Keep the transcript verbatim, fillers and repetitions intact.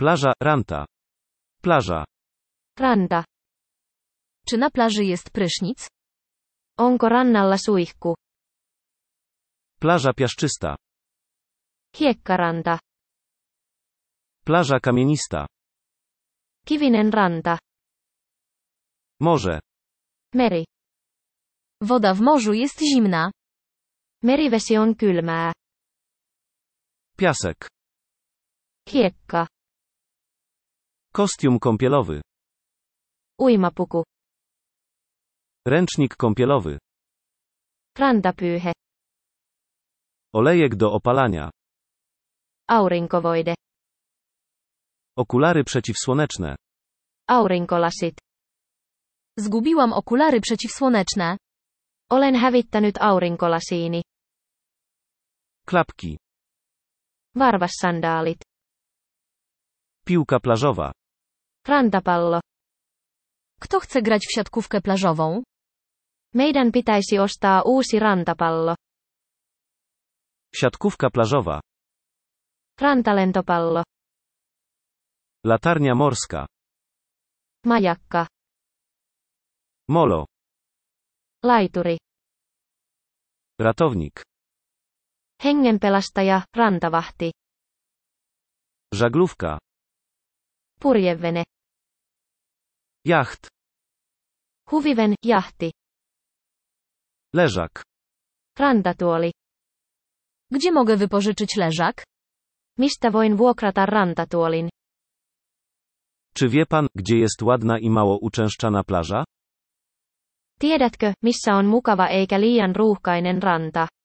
Plaża, ranta. Plaża. Ranta. Czy na plaży jest prysznic? Onko rannalla suihku? Plaża piaszczysta. Hiekkaranta. Plaża kamienista. Kivinen ranta. Morze. Meri. Woda w morzu jest zimna. Merivesi on kylmää. Piasek. Hiekka. Kostium kąpielowy. Uimapuku. Ręcznik kąpielowy. Rantapyyhe. Olejek do opalania. Aurinkovoide. Okulary przeciwsłoneczne. Aurinkolasit. Zgubiłam okulary przeciwsłoneczne. Olen hävittänyt aurinkolasiini. Klapki. Varvassandaalit. Piłka plażowa. Rantapallo. Kto chce grać w siatkówkę plażową? Meidän pitäisi ostaa uusi rantapallo. Siatkówka plażowa. Rantalentopallo. Latarnia morska. Majakka. Molo. Laituri. Ratownik. Hengenpelastaja, rantavahti. Żaglówka. Purjevene. Jacht. Huviven, jahti. Leżak. Rantatuoli. Gdzie mogę wypożyczyć leżak? Mistä voin vuokrata rantatuolin? Czy wie pan, gdzie jest ładna i mało uczęszczana plaża? Tiedätkö, missä on mukava eikä liian ruuhkainen ranta?